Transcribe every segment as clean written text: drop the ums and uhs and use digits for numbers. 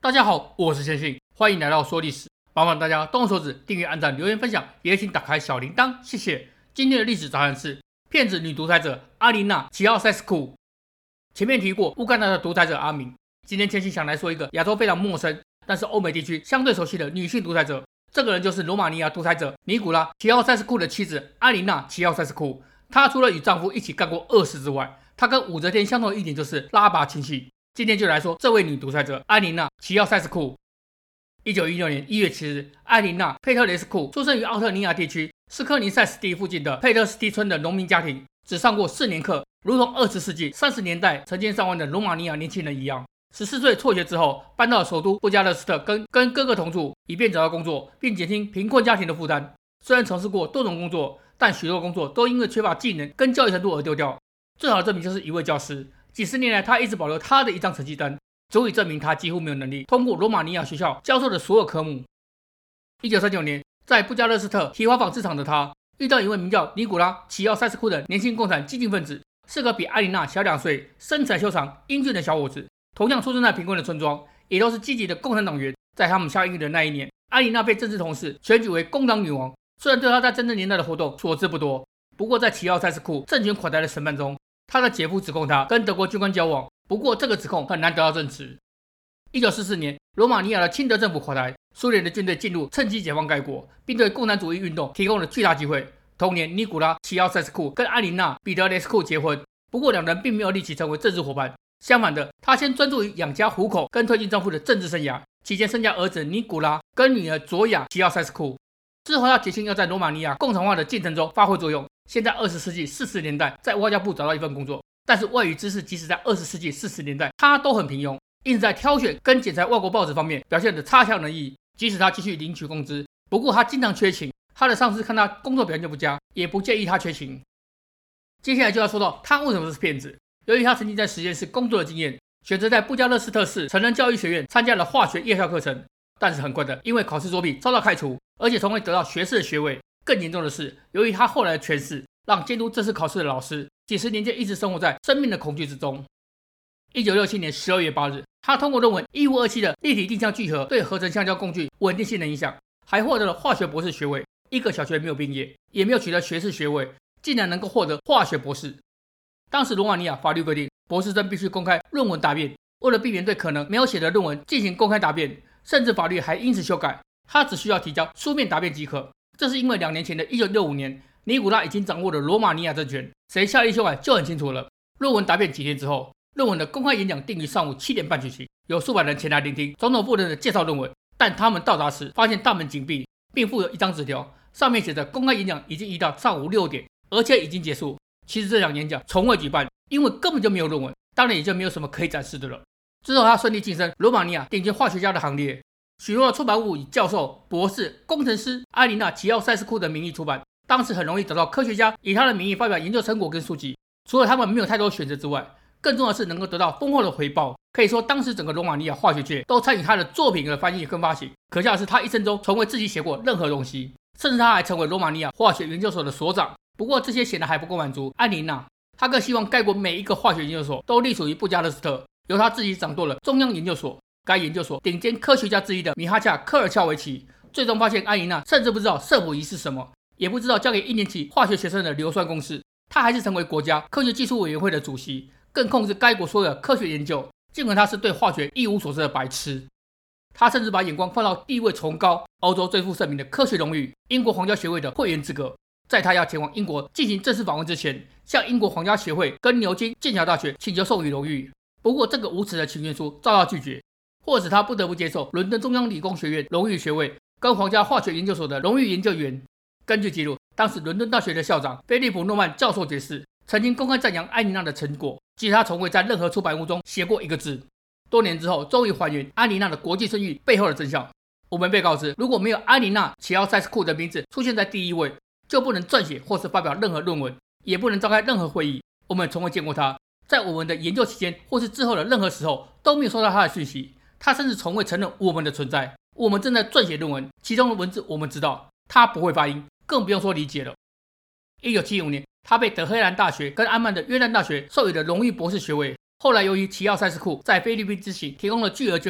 大家好，我是千信，欢迎来到说历史。麻烦大家动动手指订阅、按赞、留言、分享，也请打开小铃铛，谢谢。今天的历史杂谈是骗子女独裁者阿琳娜·齐奥塞斯库。前面提过乌干达的独裁者阿明，今天千信想来说一个亚洲非常陌生，但是欧美地区相对熟悉的女性独裁者。这个人就是罗马尼亚独裁者尼古拉·齐奥塞斯库的妻子阿琳娜·齐奥塞斯库。她除了与丈夫一起干过恶事之外，她跟武则天相同的一点就是拉拔亲戚。今天就来说这位女独裁者阿琳娜·齐奥塞斯库。1916年1月7日，艾琳娜·佩特雷斯库出生于奥特尼亚地区斯科尼塞斯蒂附近的佩特斯蒂村的农民家庭，只上过4年课，如同20世纪30年代成千上万的罗马尼亚年轻人一样。14岁辍学之后，搬到首都布加勒斯特跟哥哥同住，以便找到工作，并减轻贫困家庭的负担。虽然从事过多种工作，但许多工作都因为缺乏技能跟教育程度而丢掉。最好的证明就是一位教师。几十年来，他一直保留他的一张成绩单，足以证明他几乎没有能力通过罗马尼亚学校教授的所有科目。1939年，在布加勒斯特提华纺织厂的他，遇到一位名叫尼古拉·齐奥塞斯库的年轻共产激进分子，是个比艾琳娜小2岁、身材修长、英俊的小伙子。同样出生在贫困的村庄，也都是积极的共产党员。在他们相遇的那一年，艾琳娜被政治同事选举为工党女王。虽然对她在战争年代的活动所知不多，不过在齐奥塞斯库政权垮台的审判中，他的姐夫指控他跟德国军官交往，不过这个指控很难得到证实。1944年，罗马尼亚的亲德政府垮台，苏联的军队进入，趁机解放该国，并对共产主义运动提供了巨大机会。同年，尼古拉·齐奥塞斯库跟艾琳娜·彼得雷斯库结婚，不过两人并没有立即成为政治伙伴。相反的，他先专注于养家糊口跟推进丈夫的政治生涯，期间生下儿子尼古拉跟女儿卓雅·齐奥塞斯库。之后，他决心要在罗马尼亚共产化的进程中发挥作用。现在20世纪40年代在外交部找到一份工作，但是外语知识即使在20世纪40年代他都很平庸，因此在挑选跟检查外国报纸方面表现得差强人意。即使他继续领取工资，不过他经常缺勤，他的上司看他工作表现不佳，也不介意他缺勤。接下来就要说到他为什么是骗子。由于他曾经在实验室工作的经验，选择在布加勒斯特市成人教育学院参加了化学夜校课程，但是很快的因为考试作弊遭到开除，而且从未得到学士的学位。更严重的是，由于他后来的权势，让监督这次考试的老师几十年间一直生活在生命的恐惧之中。1967年12月8日，他通过论文1527的立体定向聚合对合成橡胶工具稳定性的影响，还获得了化学博士学位。一个小学没有毕业，也没有取得学士学位，竟然能够获得化学博士。当时罗马尼亚法律规定，博士生必须公开论文答辩，为了避免对可能没有写的论文进行公开答辩，甚至法律还因此修改，他只需要提交书面答辩即可。这是因为2年前的1965年，尼古拉已经掌握了罗马尼亚政权，谁下令修改就很清楚了。论文答辩几天之后，论文的公开演讲定于上午7点半举行，有数百人前来聆听总统夫人的介绍论文。但他们到达时，发现大门紧闭，并附有一张纸条，上面写着公开演讲已经移到上午6点，而且已经结束。其实这场演讲从未举办，因为根本就没有论文，当然也就没有什么可以展示的了。之后他顺利晋升罗马尼亚顶尖化学家的行列，许多的出版物以教授、博士、工程师艾琳娜·齐奥塞斯库的名义出版。当时很容易找到科学家以他的名义发表研究成果跟书籍，除了他们没有太多选择之外，更重要的是能够得到丰厚的回报。可以说当时整个罗马尼亚化学界都参与他的作品的翻译跟发行。可笑的是他一生中从未自己写过任何东西，甚至他还成为罗马尼亚化学研究所的所长。不过这些显然还不够满足艾琳娜，他更希望该国每一个化学研究所都隶属于布加勒斯特，由他自己掌舵了中央研究所。该研究所顶尖科学家之一的米哈恰·科尔乔维奇最终发现艾琳娜甚至不知道色谱仪是什么，也不知道教给1年级化学学生的硫酸公式。他还是成为国家科学技术委员会的主席，更控制该国所有的科学研究，尽管他是对化学一无所知的白痴。他甚至把眼光放到地位崇高、欧洲最负盛名的科学荣誉英国皇家学会的会员资格。在他要前往英国进行正式访问之前，向英国皇家学会跟牛津、剑桥大学请求授予荣誉。不过这个无耻的请愿书遭到拒绝，或使他不得不接受伦敦中央理工学院荣誉学位跟皇家化学研究所的荣誉研究员。根据记录，当时伦敦大学的校长菲利普·诺曼教授爵士曾经公开赞扬艾琳娜的成果，即使他从未在任何出版物中写过一个字。多年之后，终于还原艾琳娜的国际声誉背后的真相。我们被告知，如果没有艾琳娜·齐奥塞斯库的名字出现在第一位，就不能撰写或是发表任何论文，也不能召开任何会议。我们从未见过他，在我们的研究期间或是之后的任何时候都没有收到他的讯息。他甚至从未承认我们的存在。我们正在撰写论文，其中的文字我们知道，他不会发音，更不用说理解了。1975年，他被德黑兰大学跟安曼的约旦大学授予了荣誉博士学位。后来由于齐奥塞斯库在菲律宾之行提供了巨额捐款，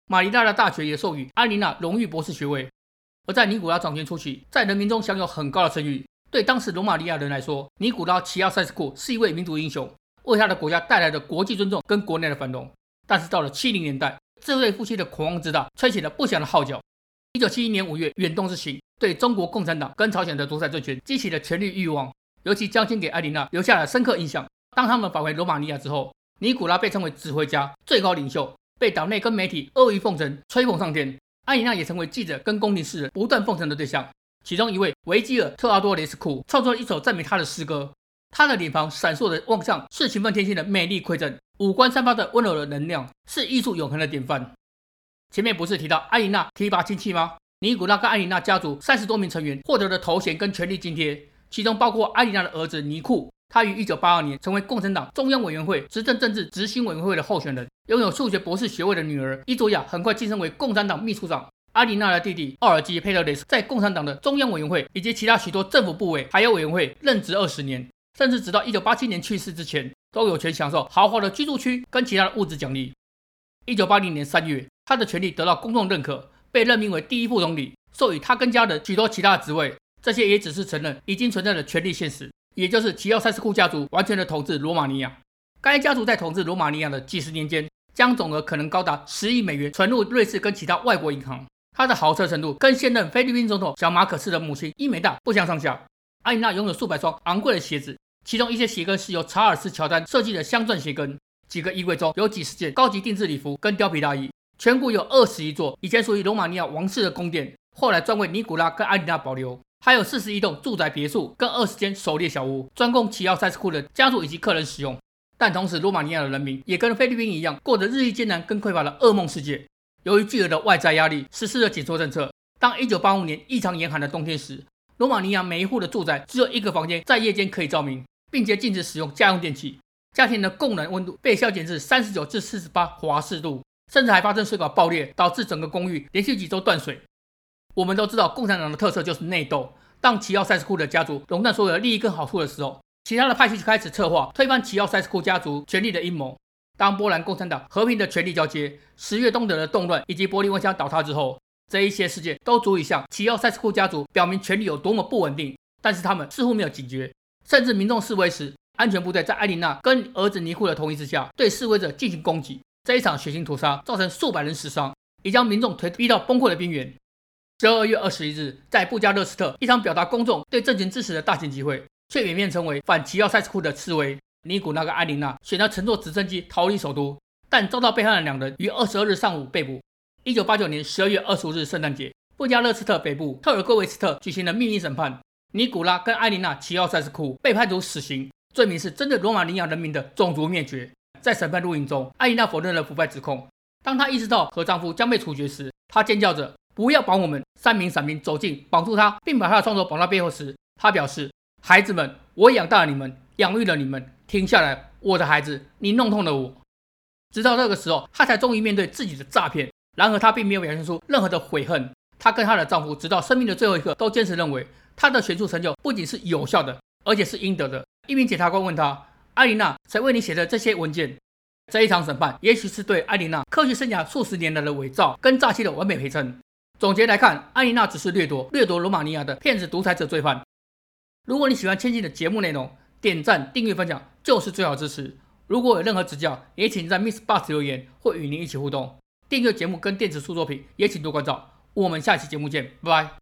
马尼拉的大学也授予安妮娜荣誉博士学位。而在尼古拉掌权初期，在人民中享有很高的声誉。对当时罗马尼亚人来说，尼古拉·齐奥塞斯库是一位民族英雄，为他的国家带来了国际尊重跟国内的繁荣。但是到了70年代，这对夫妻的狂妄之大吹起了不祥的号角。1971年5月，远东之行对中国共产党跟朝鲜的独裁政权激起了权力欲望，尤其将军给艾琳娜留下了深刻印象。当他们返回罗马尼亚之后，尼古拉被称为指挥家、最高领袖，被岛内跟媒体阿谀奉承、吹捧上天。艾琳娜也成为记者跟宫廷诗人不断奉承的对象。其中一位维基尔·特奥多雷斯库创作了一首赞美他的诗歌。他的脸庞闪烁的望向是勤奋天性的美丽馈赠，五官散发的温柔的能量，是艺术永恒的典范。前面不是提到艾琳娜提拔亲戚吗？尼古拉跟艾琳娜家族30多名成员获得的头衔跟权力津贴，其中包括艾琳娜的儿子尼库。他于1982年成为共产党中央委员会执政政治执行委员会的候选人。拥有数学博士学位的女儿伊佐亚很快晋升为共产党秘书长。阿琳娜的弟弟奥尔基·佩特雷斯在共产党的中央委员会以及其他许多政府部委还有委员会任职20年，甚至直到1987年去世之前，都有权享受豪华的居住区跟其他的物质奖励。1980年3月，他的权力得到公众认可，被任命为第一副总理，授予他跟家人许多其他的职位。这些也只是承认已经存在的权力现实，也就是齐奥塞斯库家族完全的统治罗马尼亚。该家族在统治罗马尼亚的几十年间，将总额可能高达10亿美元存入瑞士跟其他外国银行。他的豪车程度跟现任菲律宾总统小马可斯的母亲伊梅达不相上下。艾琳娜拥有数百双昂贵的鞋子，其中一些鞋跟是由查尔斯·乔丹设计的镶钻鞋跟。几个衣柜中有几十件高级定制礼服跟貂皮大衣。全谷有21座以前属于罗马尼亚王室的宫殿，后来专为尼古拉跟艾琳娜保留。还有41栋住宅别墅跟20间狩猎小屋，专供齐奥塞斯库的家族以及客人使用。但同时，罗马尼亚的人民也跟菲律宾一样，过着日益艰难跟匮乏的噩梦世界。由于巨额的外债压力，实施了紧缩政策。当1985年异常严寒的冬天时，罗马尼亚每一户的住宅只有一个房间在夜间可以照明，并且禁止使用家用电器。家庭的供暖温度被削减至39至48华氏度，甚至还发生水管爆裂，导致整个公寓连续几周断水。我们都知道，共产党的特色就是内斗。当齐奥塞斯库的家族垄断所有的利益跟好处的时候，其他的派系就开始策划推翻齐奥塞斯库家族权力的阴谋。当波兰共产党和平的权力交接，10月东德的动乱以及柏林围墙倒塌之后，这一些事件都足以向齐奥塞斯库家族表明权力有多么不稳定。但是他们似乎没有警觉，甚至民众示威时，安全部队在艾琳娜跟儿子尼库的同意之下，对示威者进行攻击。这一场血腥屠杀造成数百人死伤，也将民众推逼到崩溃的边缘。12月21日，在布加勒斯特，一场表达公众对政权支持的大型集会，却演变成为反齐奥塞斯库的示威。尼古拉跟艾琳娜选择乘坐直升机逃离首都，但遭到背叛的两人于22日上午被捕。1989年12月25日圣诞节，布加勒斯特北部特尔戈维斯特举行了秘密审判，尼古拉跟艾琳娜·齐奥塞斯库被判处死刑，罪名是针对罗马尼亚人民的种族灭绝。在审判录音中，艾琳娜否认了腐败指控。当她意识到和丈夫将被处决时，她尖叫着不要绑我们！3名伞兵走近绑住她，并把她的双手绑到背后时，她表示：孩子们，我养大了你们，养育了你们，停下来，我的孩子，你弄痛了我。直到这个时候，她才终于面对自己的诈骗。然而她并没有表现出任何的悔恨。她跟她的丈夫直到生命的最后一刻都坚持认为，她的学术成就不仅是有效的，而且是应得的。一名检察官问她：艾琳娜，谁为你写的这些文件？这一场审判也许是对艾琳娜科学生涯数十年来的伪造跟诈欺的完美陪衬。总结来看，艾琳娜只是掠夺罗马尼亚的骗子独裁者罪犯。如果你喜欢千金的节目内容，点赞、订阅、分享就是最好支持。如果有任何指教，也请在 Miss Box 留言，或与您一起互动。订阅节目跟电子书作品也请多关照。我们下期节目见，拜拜。